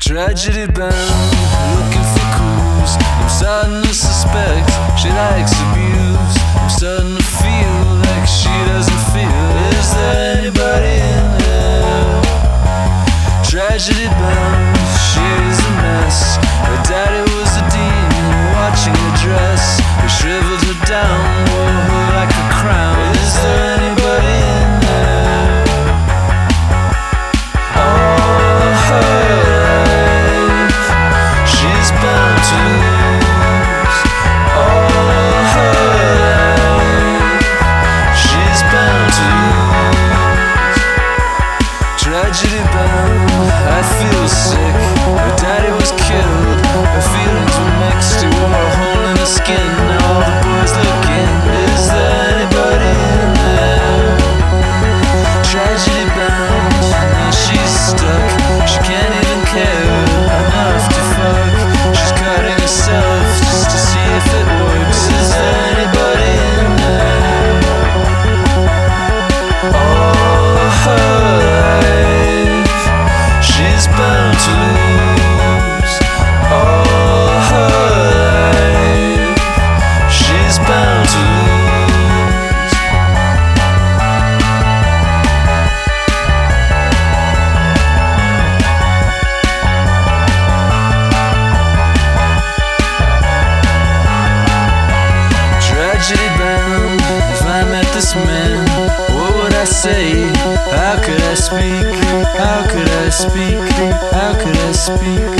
Tragedy bound, looking for clues. I'm starting to suspect she likes abuse. I'm starting to feel like she doesn't feel. Is there anybody in there? Tragedy bound, she's a mess. Her daddy was a demon watching her dress. He shriveled her down, wore her like a crown. Is there anybody in there? All her life, she's bound to lose. All her life, she's bound to lose. Tragedy bound, I feel sick. Her daddy was killed, her feelings were mixed. He wore a hole in her skin, now all the boys look in. Is there anybody in there? Tragedy bound, now she's stuck. She can't even care enough to fuck. She's cutting herself just to see if it works. Is there anybody in there? All her life, she's bound to lose. All her life, she's bound to lose. Tragedy bound, if I met this man, what would I say? How could I speak? How could I speak? How could I speak?